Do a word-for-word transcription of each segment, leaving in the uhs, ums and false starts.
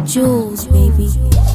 Jules, baby.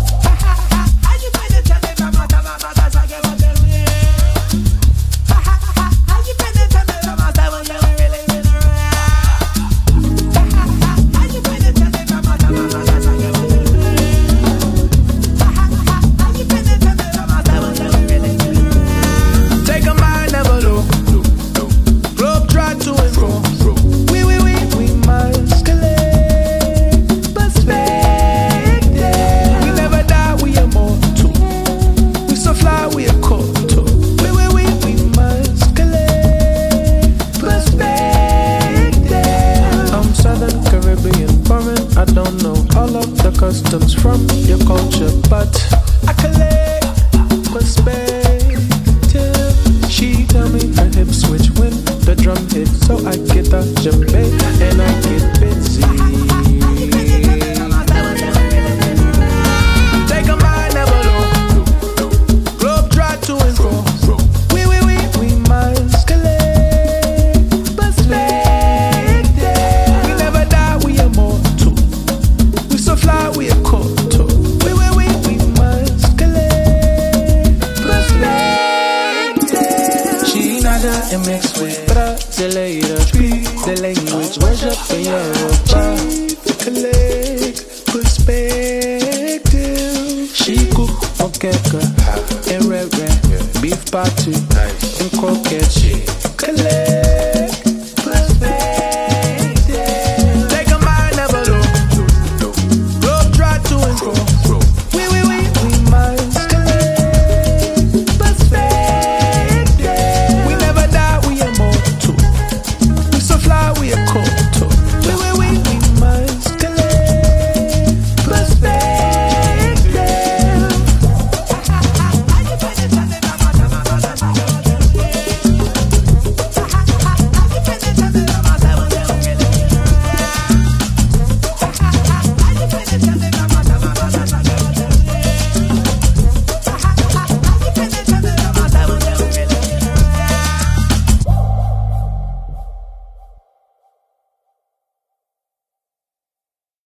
Customs from your culture, but I collect perspective. She tell me her hips switch when the drum hits, so I get a djembe and I get busy. Take a mind never low, globe dry to and fro. We we we we must collect perspective. We never die, we immortal. We so fly, we a koto. We, we, we, we must collect perspective. She not a mix with Brazilian. Speak the language, worship in Yoruba. Collect perspective. She cook okeka, and red beef patty, and croquette. Collect